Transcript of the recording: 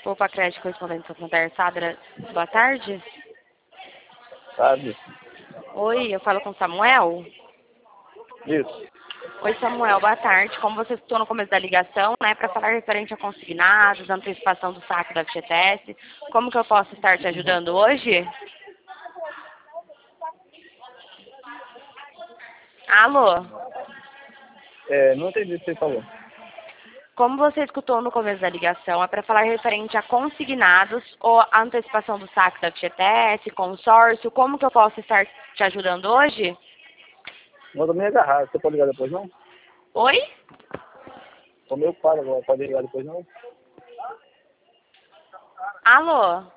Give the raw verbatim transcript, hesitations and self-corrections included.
Opa, crédito correspondente Santander, Sadra, boa tarde. Sabe? Oi, eu falo com Samuel. Isso. Oi, Samuel, boa tarde. Como você escutou no começo da ligação, né, para falar referente a consignados, antecipação do saque da F G T S, como que eu posso estar te ajudando hoje? Alô? É, não entendi o que você falou. Como você escutou no começo da ligação, é para falar referente a consignados ou a antecipação do saque da F G T S, consórcio, como que eu posso estar te ajudando hoje? Não tô meio agarrado. Você pode ligar depois, não? Oi? Tô meio ocupado agora. Pode ligar depois, não? Alô?